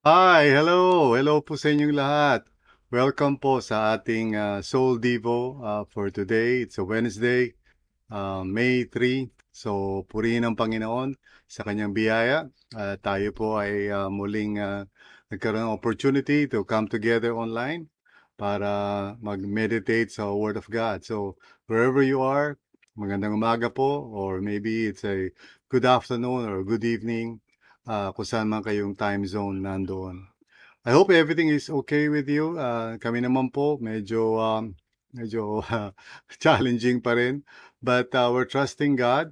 Hi, hello. Hello po sa inyong lahat. Welcome po sa ating Soul Devo for today. It's a Wednesday, May 3. So, purihin ang Panginoon sa kanyang biyaya. Tayo po ay muling nagkaroon ng opportunity to come together online para mag-meditate sa Word of God. So, wherever you are, magandang umaga po, or maybe it's a good afternoon or good evening, kung saan man kayong time zone nandoon. I hope everything is okay with you. Kami naman po medyo challenging pa rin. But we're trusting God.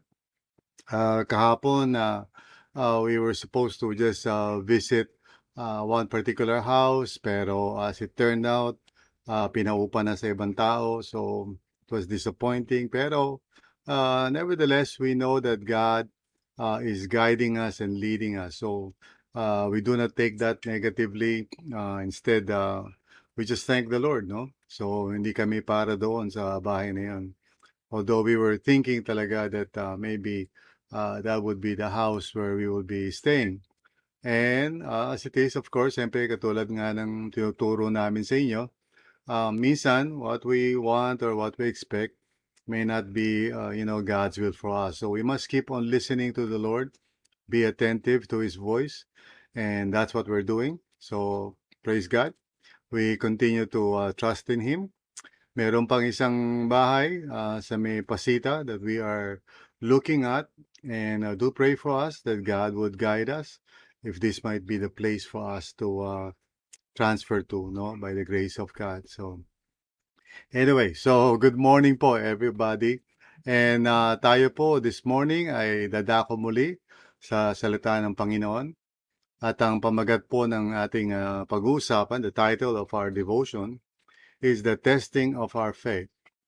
Kahapon, we were supposed to just visit one particular house, pero as it turned out, pinaupa na sa ibang tao. So it was disappointing. Pero nevertheless, we know that God is guiding us and leading us. So we do not take that negatively. Instead, we just thank the Lord, no? So hindi kami para doon sa bahay na yun. Although we were thinking talaga that maybe that would be the house where we will be staying. And as it is, of course, siyempre katulad nga ng tinuturo namin sa inyo, minsan what we want or what we expect may not be, God's will for us. So we must keep on listening to the Lord, be attentive to His voice, and that's what we're doing. So praise God. We continue to trust in Him. Meron pang isang bahay sa may Pasita that we are looking at, and do pray for us that God would guide us if this might be the place for us to transfer to, no, by the grace of God. So anyway, so good morning po everybody. And tayo po this morning ay dadako muli sa salita ng Panginoon. At ang pamagat po ng ating pag-uusapan, the title of our devotion, is the testing of our faith.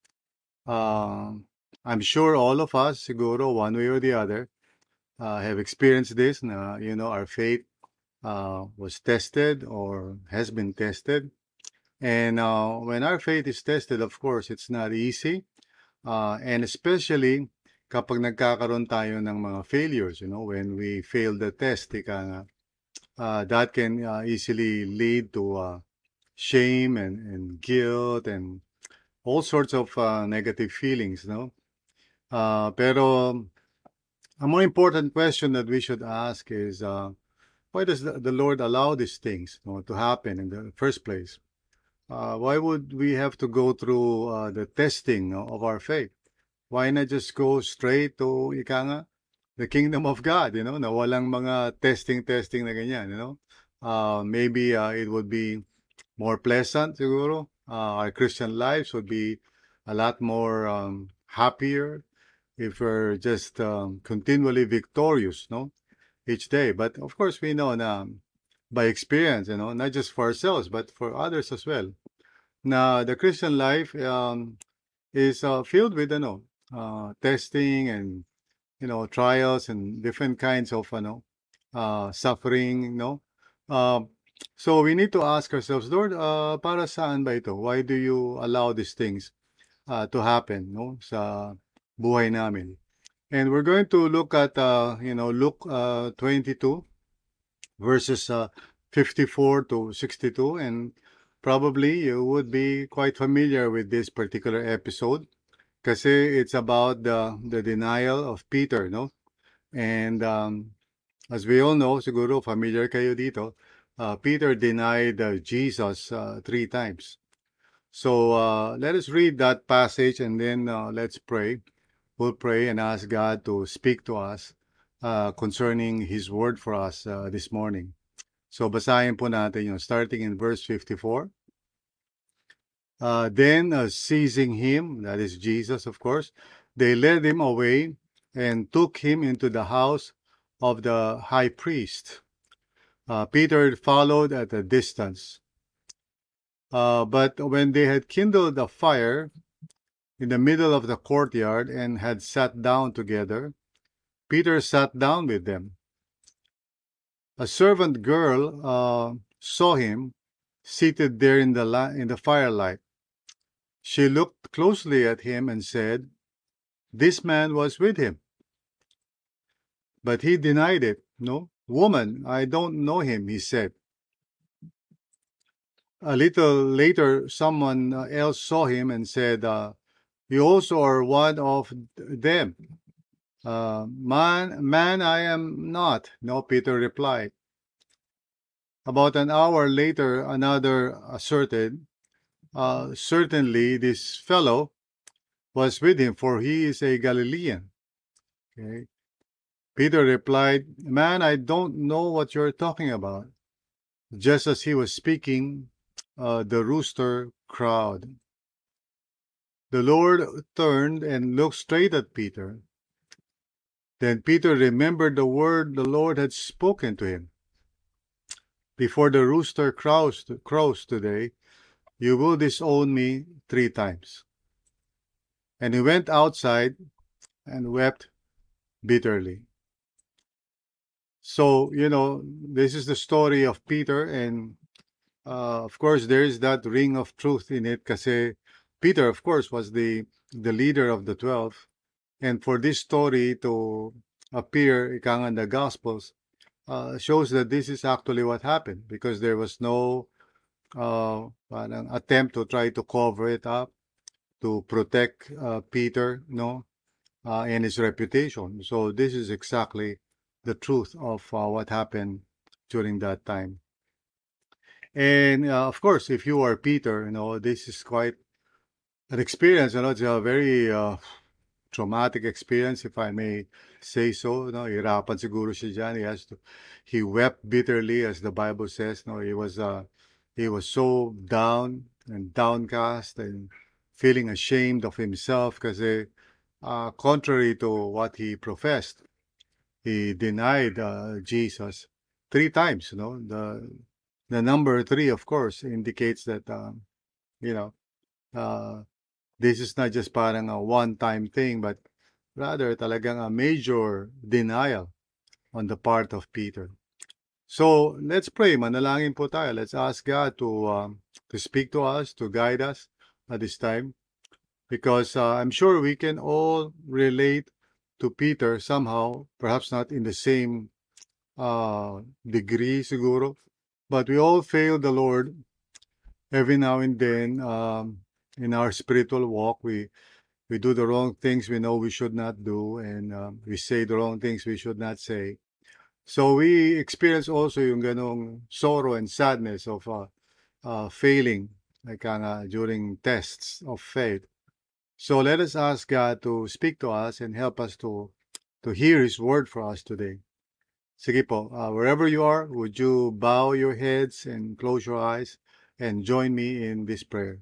I'm sure all of us, siguro, one way or the other, have experienced this. Na, our faith was tested or has been tested. And when our faith is tested, of course, it's not easy. And especially kapag nagkakaroon tayo ng mga failures, when we fail the test, that can easily lead to shame and guilt and all sorts of negative feelings, no? Pero a more important question that we should ask is, why does the Lord allow these things, to happen in the first place? Why would we have to go through the testing, of our faith? Why not just go straight to, the kingdom of God, na walang mga testing na ganyan, maybe it would be more pleasant, siguro. Our Christian lives would be a lot more happier if we're just continually victorious, no, each day. But of course, we know na by experience, not just for ourselves but for others as well. Now, the Christian life is filled with, testing and trials and different kinds of suffering. Uh, so we need to ask ourselves, Lord, para saan ba ito? Why do you allow these things to happen, no, sa buhay namin? And we're going to look at, Luke 22, verses 54 to 62. And probably you would be quite familiar with this particular episode kasi it's about the denial of Peter, no? And as we all know, siguro familiar kayo dito, Peter denied Jesus 3 times. So let us read that passage and then let's pray. We'll pray and ask God to speak to us concerning His word for us this morning. So basahin po natin yung starting in verse 54. Then seizing him, that is Jesus, of course, they led him away and took him into the house of the high priest. Peter followed at a distance. But when they had kindled a fire in the middle of the courtyard and had sat down together, Peter sat down with them. A servant girl saw him seated there in the firelight. She looked closely at him and said, "This man was with him." But he denied it. "No, woman, I don't know him," he said. A little later, someone else saw him and said, "You also are one of them." Man, I am not. No, Peter replied. About an hour later, another asserted, "Certainly this fellow was with him, for he is a Galilean." Okay. Peter replied, "Man, I don't know what you're talking about." Just as he was speaking, the rooster crowed. The Lord turned and looked straight at Peter. Then Peter remembered the word the Lord had spoken to him. "Before the rooster crows today, you will disown me 3 times." And he went outside and wept bitterly. So, this is the story of Peter, and of course, there is that ring of truth in it, kasi Peter, of course, was the leader of the 12. And for this story to appear in the Gospels, shows that this is actually what happened, because there was no parang attempt to try to cover it up, to protect Peter, and his reputation. So this is exactly the truth of what happened during that time. And of course, if you are Peter, this is quite an experience. It's a very traumatic experience, if I may say so. Hirapan siguro siya dyan. He wept bitterly, as the Bible says. He was so down and downcast and feeling ashamed of himself, kasi contrary to what he professed, he denied Jesus 3 times. The number 3, of course, indicates that you know uh, this is not just parang a one-time thing, but rather talagang a major denial on the part of Peter. So let's pray. Manalangin po tayo. Let's ask God to speak to us, to guide us at this time, because I'm sure we can all relate to Peter somehow, perhaps not in the same degree siguro, but we all fail the Lord every now and then. In our spiritual walk, we do the wrong things we know we should not do, and we say the wrong things we should not say. So we experience also yung ganong sorrow and sadness of failing, like during tests of faith. So let us ask God to speak to us and help us to hear His word for us today. Sige po, wherever you are, would you bow your heads and close your eyes and join me in this prayer?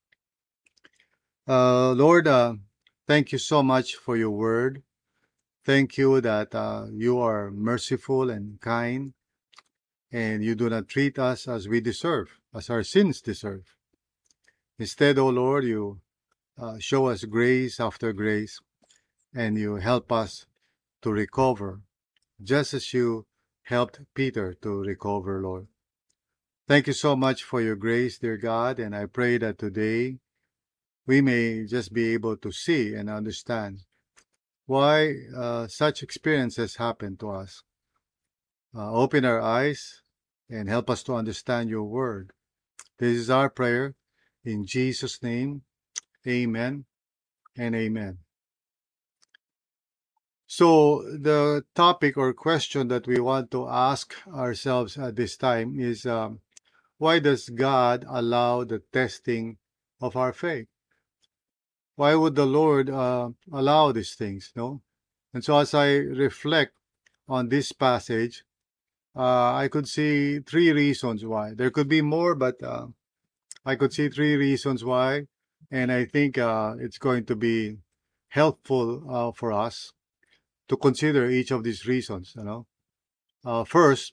Lord, thank you so much for your word. Thank you that you are merciful and kind, and you do not treat us as we deserve, as our sins deserve. Instead, O Lord, you show us grace after grace, and you help us to recover, just as you helped Peter to recover, Lord. Thank you so much for your grace, dear God, and I pray that today we may just be able to see and understand why such experiences happen to us. Open our eyes and help us to understand your word. This is our prayer. In Jesus' name, amen and amen. So, the topic or question that we want to ask ourselves at this time is why does God allow the testing of our faith? Why would the Lord allow these things? No? And so, as I reflect on this passage, I could see 3 reasons why. There could be more, but I could see 3 reasons why, and I think it's going to be helpful for us to consider each of these reasons. First,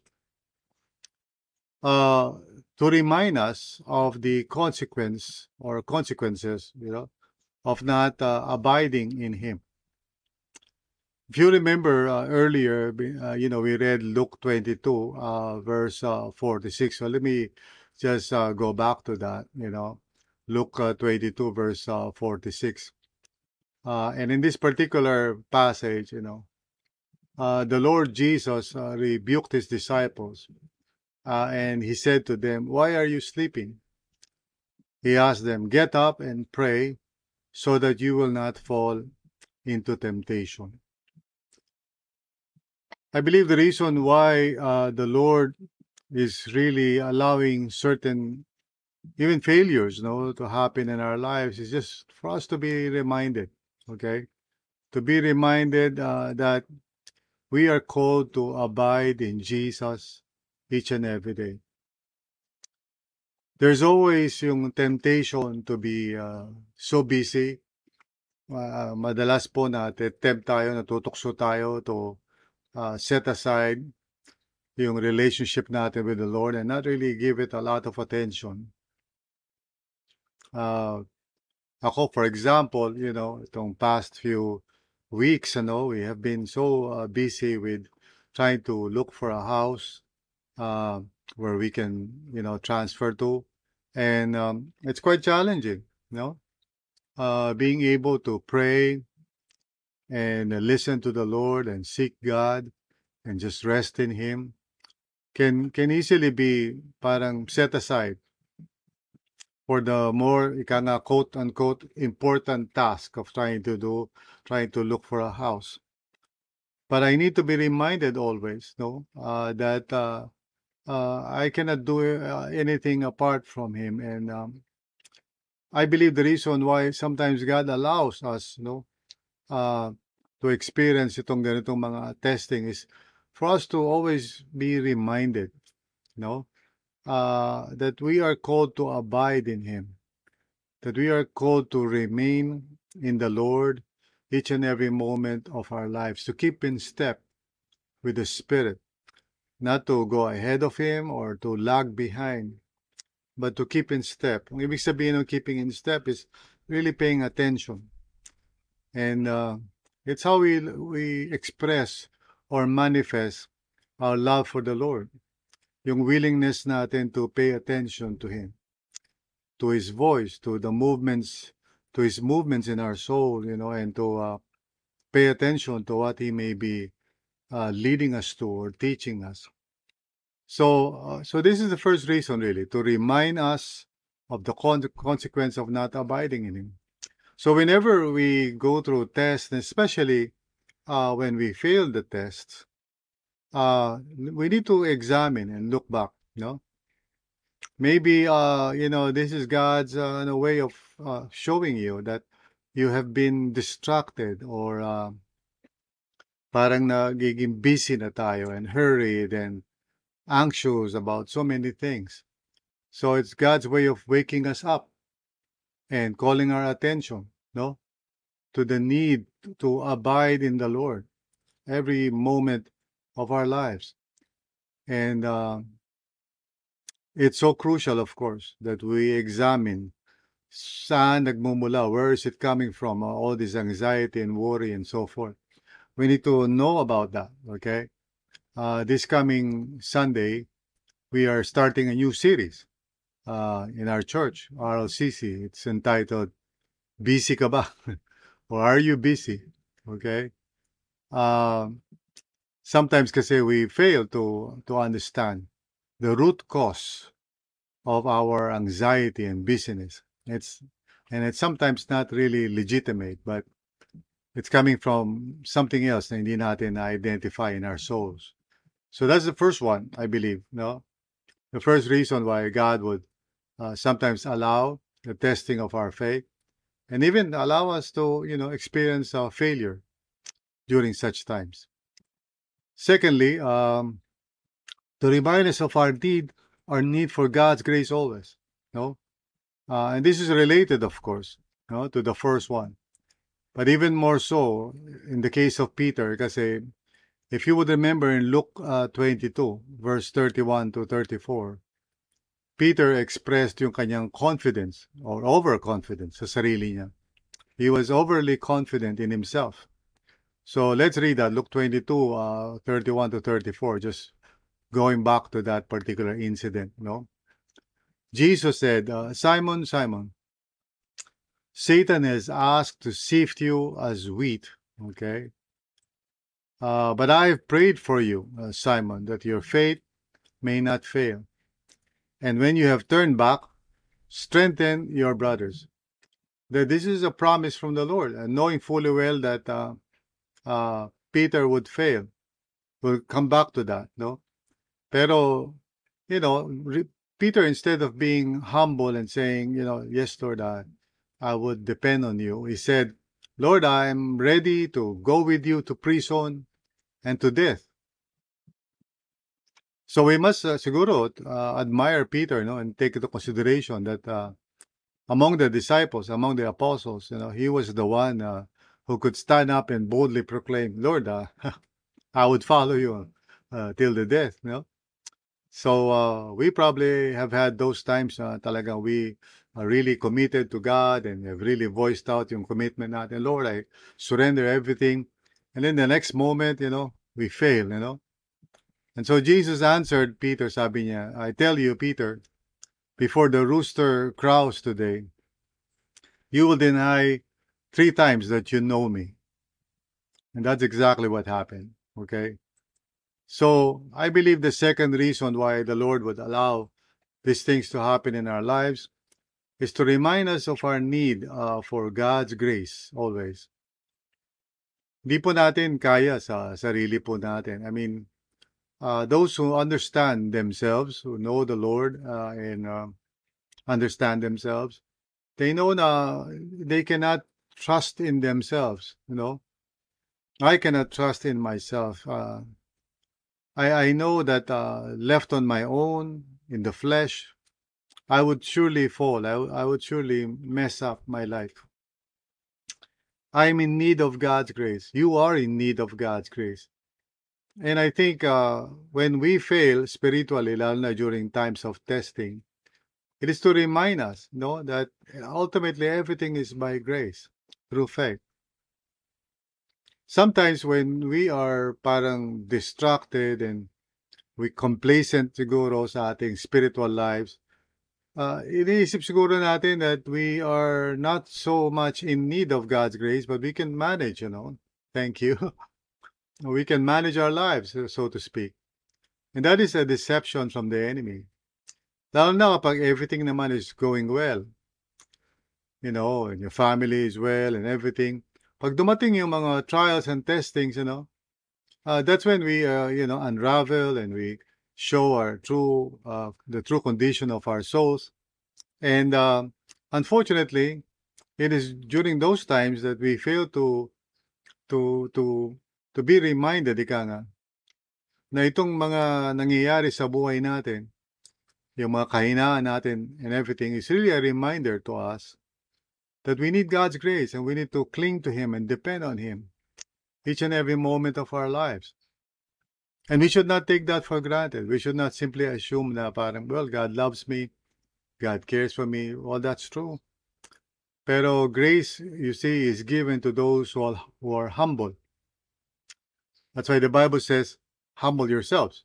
uh, to remind us of the consequences, of not abiding in Him. If you remember earlier, we read Luke 22, verse 46. So let me just go back to that, Luke 22, verse 46. And in this particular passage, the Lord Jesus rebuked his disciples, and he said to them, "Why are you sleeping? He asked them, "Get up and pray so that you will not fall into temptation." I believe the reason why the Lord is really allowing certain, even failures, to happen in our lives is just for us to be reminded, okay? To be reminded that we are called to abide in Jesus each and every day. There's always yung temptation to be so busy. Madalas po tempt tayo, natutokso tayo to set aside yung relationship natin with the Lord and not really give it a lot of attention. Uh, Ako, for example, itong past few weeks, we have been so busy with trying to look for a house uh, where we can, transfer to. And it's quite challenging, being able to pray and listen to the Lord and seek God and just rest in Him can easily be parang set aside for the more quote unquote important task of trying to look for a house. But I need to be reminded always, no, that I cannot do anything apart from Him, and I believe the reason why sometimes God allows us, uh, to experience itong ganitong mga testing is for us to always be reminded, no, that we are called to abide in Him, that we are called to remain in the Lord each and every moment of our lives, to keep in step with the Spirit, not to go ahead of Him or to lag behind, but to keep in step. Ang ibig sabihin ng keeping in step is really paying attention. And it's how we express or manifest our love for the Lord. Yung willingness natin to pay attention to Him, to His voice, to His movements in our soul, and to pay attention to what He may be leading us to or teaching us. So this is the first reason, really, to remind us of the consequence of not abiding in Him. So whenever we go through tests, especially when we fail the tests, we need to examine and look back. Maybe this is God's way of showing you that you have been distracted or parang nagiging busy na tayo and hurried and anxious about so many things. So it's God's way of waking us up and calling our attention, to the need to abide in the Lord every moment of our lives. And it's so crucial, of course, that we examine saan nagmumula, where is it coming from, all this anxiety and worry and so forth. We need to know about that, okay? This coming Sunday, we are starting a new series in our church, RLCC. It's entitled, Busy Ka Ba? Or Are You Busy? Okay? Sometimes kasi we fail to understand the root cause of our anxiety and busyness. It's sometimes not really legitimate, but it's coming from something else na hindi natin na-identify in our souls. So that's the first one, I believe, no? The first reason why God would sometimes allow the testing of our faith and even allow us to, experience failure during such times. Secondly, to remind us of our need for God's grace always, no? And this is related, of course, no, to the first one. But even more so in the case of Peter, kasi if you would remember in Luke 22, verse 31 to 34, Peter expressed yung kanyang confidence or overconfidence sa sarili niya. He was overly confident in himself. So let's read that, Luke 22, 31 to 34, just going back to that particular incident, no? Jesus said, Simon, Simon, Satan has asked to sift you as wheat, okay? But I have prayed for you, Simon, that your faith may not fail. And when you have turned back, strengthen your brothers. That this is a promise from the Lord, and knowing fully well that Peter would fail. We'll come back to that, no? Pero, you know, Peter, instead of being humble and saying, yes, Lord, I would depend on you, he said, Lord, I'm ready to go with you to prison and to death. So we must siguro admire Peter, no, and take into consideration that among the disciples, among the apostles, he was the one who could stand up and boldly proclaim, Lord, I would follow you till the death, So we probably have had those times talagang we are really committed to God and have really voiced out yung commitment natin. Lord, I surrender everything. And then the next moment, we fail. And so Jesus answered Peter, sabi niya, I tell you, Peter, before the rooster crows today, you will deny 3 times that you know me. And that's exactly what happened. Okay. So I believe the second reason why the Lord would allow these things to happen in our lives is to remind us of our need for God's grace always. Di po natin kaya sa sarili po natin. I mean, those who understand themselves, who know the Lord and understand themselves, they know na they cannot trust in themselves, I cannot trust in myself. I know that left on my own, in the flesh, I would surely fall. I would surely mess up my life. I'm in need of God's grace. You are in need of God's grace. And I think when we fail spiritually, lalo na during times of testing, it is to remind us, that ultimately everything is by grace, through faith. Sometimes when we are parang distracted and we complacent siguro sa ating spiritual lives, iniisip siguro natin that we are not so much in need of God's grace, but we can manage, Thank you. We can manage our lives, so to speak. And that is a deception from the enemy. Lalo na kapag everything naman is going well, and your family is well and everything. Pag dumating yung mga trials and testings, that's when we, unravel and we show the true condition of our souls. And unfortunately, it is during those times that we fail to to to be reminded, ika nga, na itong mga nangyayari sa buhay natin, yung mga kahinaan natin and everything is really a reminder to us that we need God's grace and we need to cling to Him and depend on Him each and every moment of our lives. And we should not take that for granted. We should not simply assume na parang, well, God loves me, God cares for me. Well, that's true. Pero grace, you see, is given to those who are humble. That's why the Bible says, humble yourselves,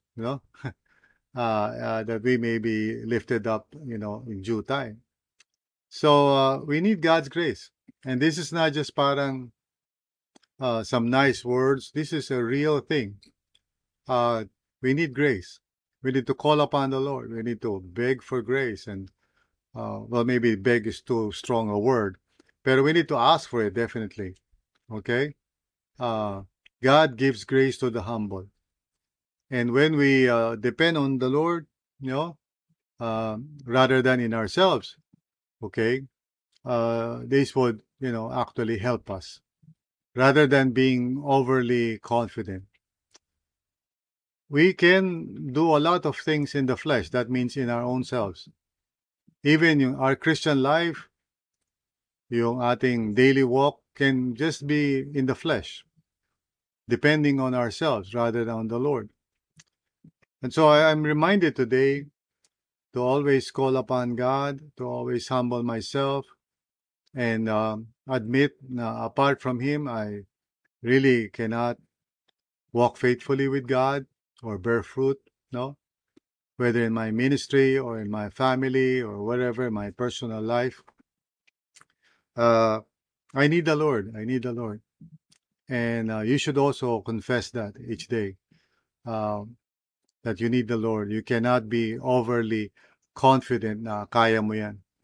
that we may be lifted up, in due time. So we need God's grace. And this is not just parang some nice words. This is a real thing. We need grace. We need to call upon the Lord. We need to beg for grace. And, well, maybe beg is too strong a word. But we need to ask for it, definitely. Okay? God gives grace to the humble. And when we depend on the Lord, rather than in ourselves, okay, this would, actually help us rather than being overly confident. We can do a lot of things in the flesh. That means in our own selves. Even our Christian life, yung ating daily walk can just be in the flesh, depending on ourselves rather than on the Lord. And so I'm reminded today to always call upon God, to always humble myself, and admit that apart from Him, I really cannot walk faithfully with God or bear fruit, whether in my ministry or in my family or whatever, my personal life. I need the Lord. I need the Lord. And you should also confess that each day, that you need the Lord. You cannot be overly confident na kaya mo yan.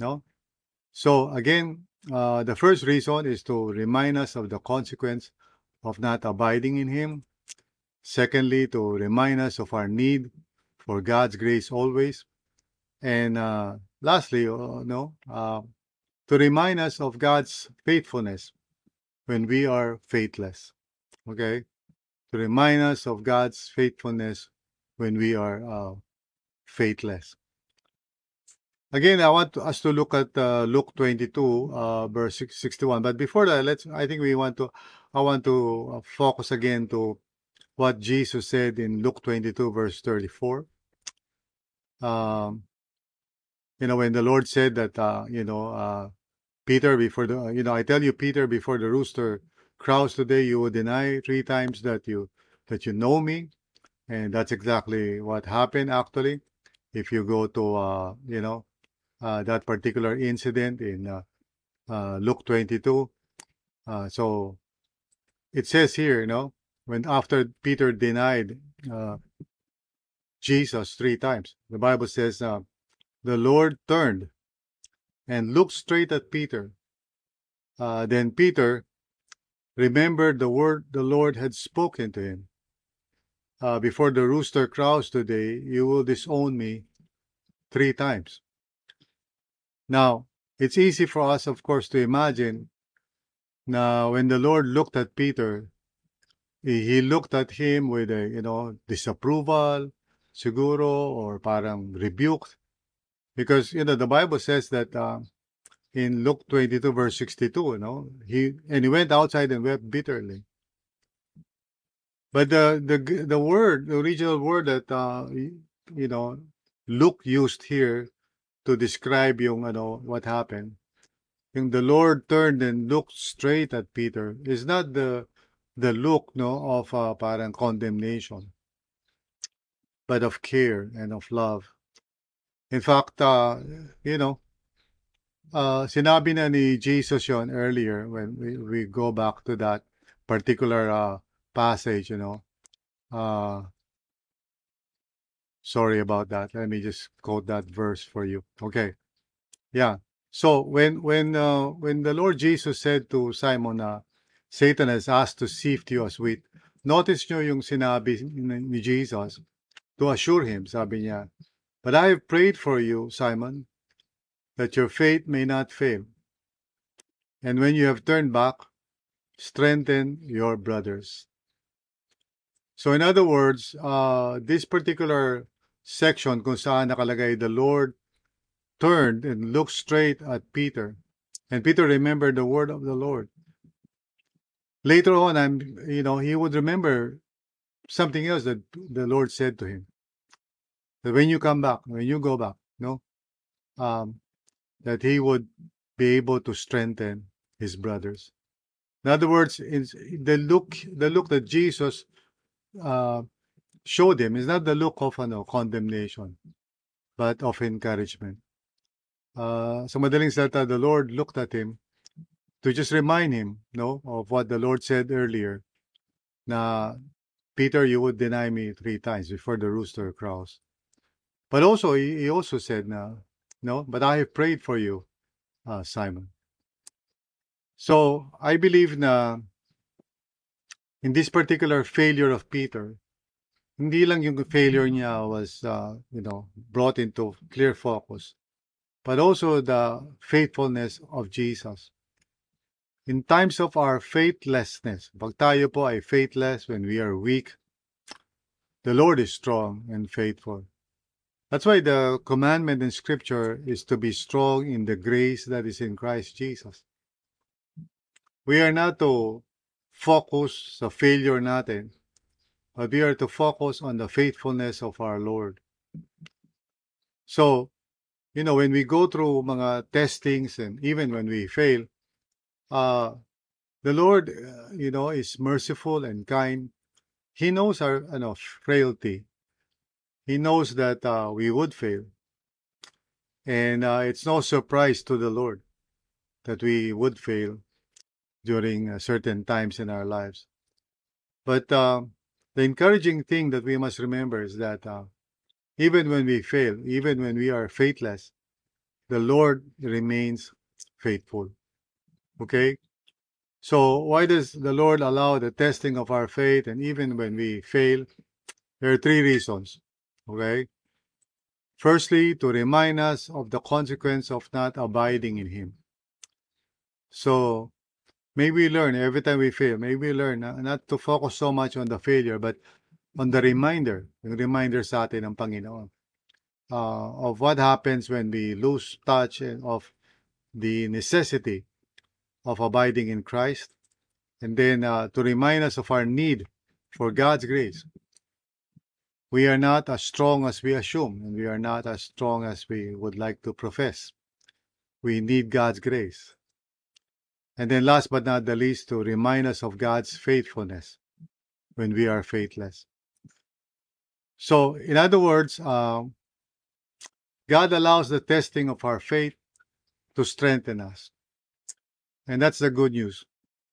No? So again, the first reason is to remind us of the consequence of not abiding in Him. Secondly, to remind us of our need for God's grace always. And lastly, to remind us of God's faithfulness when we are faithless. Okay? To remind us of God's faithfulness when we are faithless. Again, I want us to look at Luke 22, verse 61. But before that, I want to focus again to what Jesus said in Luke 22, verse 34. Um, when the Lord said that, Peter, I tell you, Peter, before the rooster crows today, you will deny 3 times that you know me. And that's exactly what happened, actually. If you go to, that particular incident in Luke 22. So it says here, when after Peter denied uh, Jesus 3 times, the Bible says the Lord turned and looked straight at Peter. Then Peter remembered the word the Lord had spoken to him. Before the rooster crows today, you will disown me 3 times. Now, it's easy for us, of course, to imagine now when the Lord looked at Peter, he looked at him with a, disapproval, siguro, or parang rebuked. Because, the Bible says that in Luke 22, verse 62, he went outside and wept bitterly. But the original word that, Luke used here to describe what happened, the Lord turned and looked straight at Peter, is not the look, of parang condemnation, but of care and of love. In fact, sinabi na ni Jesus yon earlier when we go back to that particular passage, Uh, sorry about that. Let me just quote that verse for you. Okay. Yeah. So when the Lord Jesus said to Simon, Satan has asked to sift you as wheat, notice nyo yung sinabi ni Jesus to assure him, sabi niya, but I have prayed for you, Simon, that your faith may not fail. And when you have turned back, strengthen your brothers. So in other words, this particular section kung saan nakalagay, the Lord turned and looked straight at Peter. And Peter remembered the word of the Lord. Later on, he would remember something else that the Lord said to him. That when you come back, when you go back, um, that he would be able to strengthen his brothers. In other words, the look that Jesus uh, showed him is not the look of condemnation, but of encouragement. So madaling salita, the Lord looked at him to just remind him, of what the Lord said earlier, na Peter, you would deny me 3 times before the rooster crows. But also, he also said, no, but I have prayed for you, Simon. So I believe na in this particular failure of Peter, hindi lang yung failure niya was, brought into clear focus, but also the faithfulness of Jesus. In times of our faithlessness, pag tayo po ay faithless, when we are weak, the Lord is strong and faithful. That's why the commandment in Scripture is to be strong in the grace that is in Christ Jesus. We are not to focus sa failure natin, but we are to focus on the faithfulness of our Lord. So, when we go through mga testings and even when we fail, the Lord, is merciful and kind. He knows our frailty. He knows that we would fail. And it's no surprise to the Lord that we would fail during certain times in our lives. But the encouraging thing that we must remember is that even when we fail, even when we are faithless, the Lord remains faithful. Okay? So why does the Lord allow the testing of our faith? And even when we fail, there are three reasons. Okay? Firstly, to remind us of the consequence of not abiding in Him. So may we learn every time we fail, may we learn not to focus so much on the failure, but on the reminder, yung reminder sa atin ng Panginoon of what happens when we lose touch of the necessity of abiding in Christ, and then to remind us of our need for God's grace. We are not as strong as we assume, and we are not as strong as we would like to profess. We need God's grace. And then last but not the least, to remind us of God's faithfulness when we are faithless. So, in other words, God allows the testing of our faith to strengthen us. And that's the good news.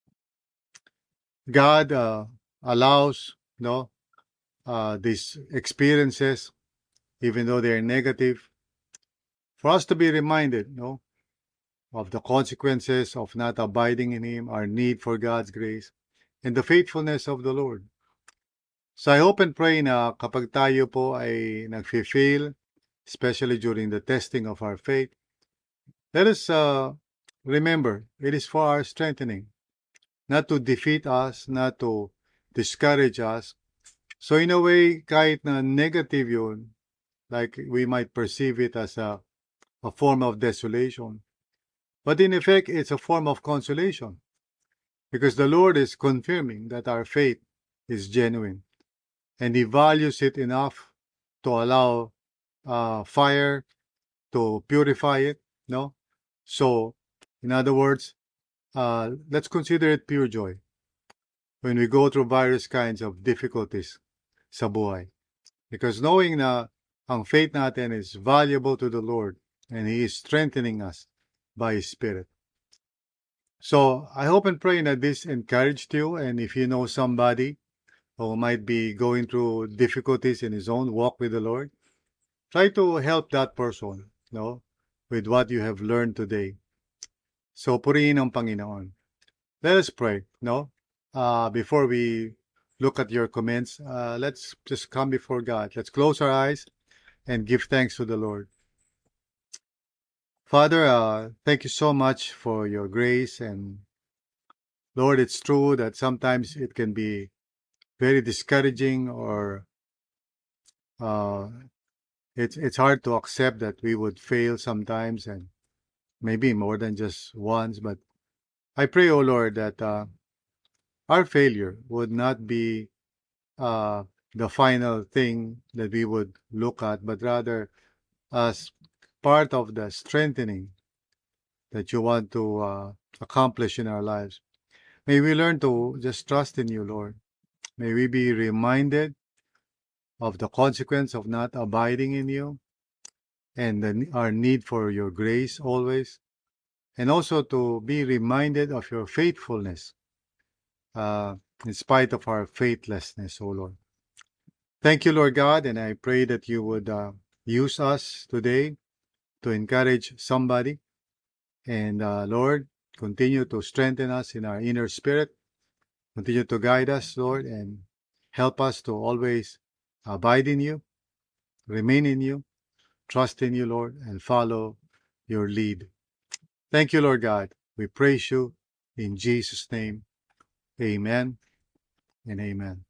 God allows these experiences, even though they're negative, for us to be reminded of the consequences of not abiding in Him, our need for God's grace, and the faithfulness of the Lord. So I hope and pray na kapag tayo po ay nag-fail, especially during the testing of our faith, let us remember, it is for our strengthening, not to defeat us, not to discourage us. So in a way, kahit na negative yun, like we might perceive it as a form of desolation, but in effect, it's a form of consolation, because the Lord is confirming that our faith is genuine, and He values it enough to allow fire to purify it. No, so in other words, let's consider it pure joy when we go through various kinds of difficulties sa buhay, because knowing na ang faith natin is valuable to the Lord and He is strengthening us by His Spirit. So I hope and pray that this encouraged you, and if you know somebody who might be going through difficulties in his own walk with the Lord, try to help that person, with what you have learned today. So purihin ang Panginoon. Let us pray, before we look at your comments, let's just come before God. Let's close our eyes and give thanks to the Lord. Father, thank you so much for your grace. And Lord, it's true that sometimes it can be very discouraging, or it's hard to accept that we would fail sometimes, and maybe more than just once. But I pray, oh Lord, that our failure would not be the final thing that we would look at, but rather as part of the strengthening that you want to accomplish in our lives. May we learn to just trust in you, Lord. May we be reminded of the consequence of not abiding in you, and our need for your grace always, and also to be reminded of your faithfulness in spite of our faithlessness, O Lord. Thank you, Lord God, and I pray that you would use us today to encourage somebody. And Lord, continue to strengthen us in our inner spirit. Continue to guide us, Lord, and help us to always abide in you, remain in you, trust in you, Lord, and follow your lead. Thank you, Lord God. We praise you in Jesus' name. Amen and amen.